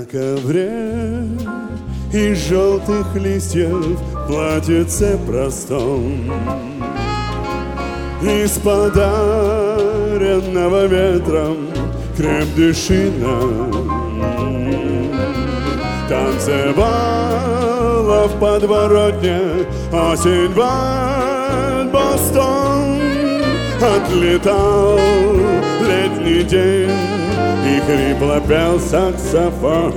ковре из желтых листьев платьице простом, из подаренного ветром крем-де-шина танцевала в подворотне осень в Бостон. Отлетал летний день, и хрипло пел саксофон.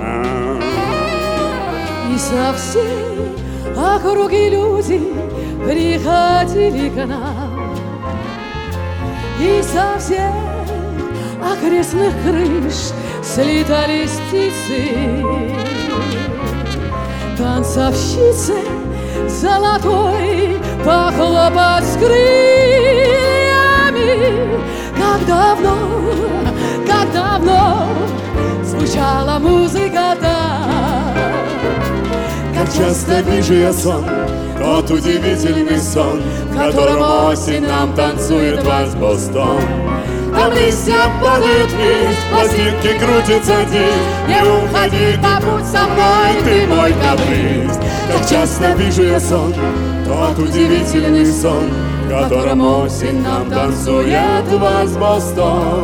И со всей округи люди приходили к нам, и со всех окрестных крыш слетались птицы. Танцовщицы золотой похлопать с крыльями. Как давно звучала музыка там. Как часто вижу я сон, тот удивительный сон, в котором осень нам танцует вальс Бостон. Там листья падают вниз, пластинки крутятся здесь. Не уходи, побудь со мной, ты мой каприз. Как часто вижу я сон, тот удивительный сон, в котором осень нам танцует вальс Бостон.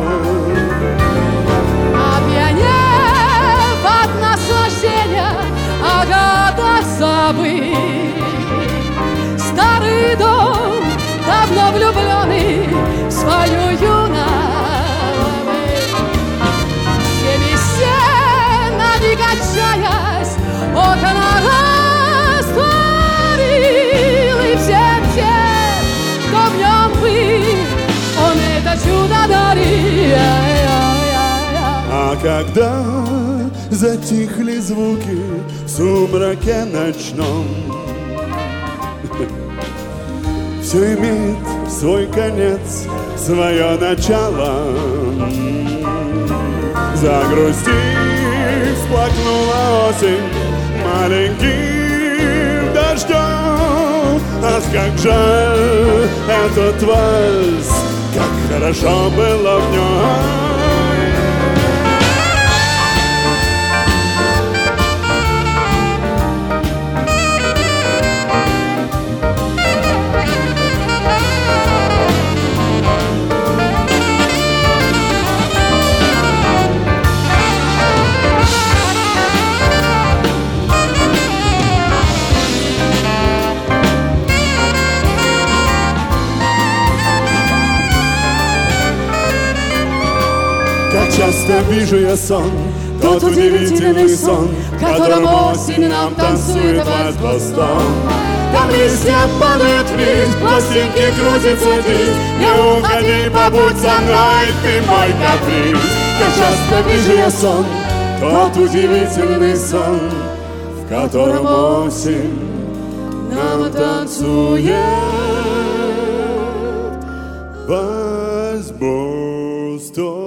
Опьянев от наслаждения, Агата забыть старый дом, давно влюбленный в свою юность. Всеми стенами качаясь, окна растворил, и всем тем, кто в нем был, он это чудо дарил. А когда затихли звуки в сумраке ночном, все имеет свой конец, свое начало. Загрустив, всплакнула осень маленьким дождем. Ах, как жаль этот вальс, как хорошо было в нем. Как часто вижу я сон, тот удивительный сон, в котором осень нам танцует вальс Бостон. Там листья падают вниз, пластинки крутятся здесь. Не уходи, побудь со мной, ты мой каприз. Как часто вижу я сон, тот удивительный сон, в котором осень нам танцует вальс Бостон.